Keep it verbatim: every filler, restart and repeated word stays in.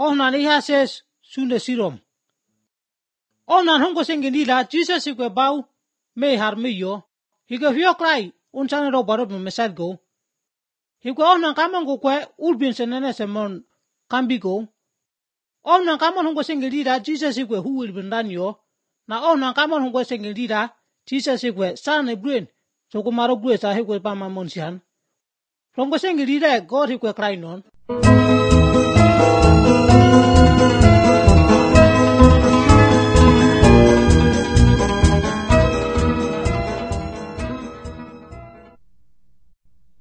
Ohnan iha says sunde sirom. Ohnan hongo sengindila Jesus ikwe bau me har me yo. Hige hyo krai unchane ro baro mesad go. Hige ohnan kamon go kwe ulbin senene semon kambi go. Ohnan kamon hongo sengindila Jesus ikwe hu ulbin dan yo. Na ohnan kamon hongo sengindila Jesus ikwe sane brain. So kumaro gwe sa hikwe pa mamon sihan. Hongo sengindila God ikwe krai non.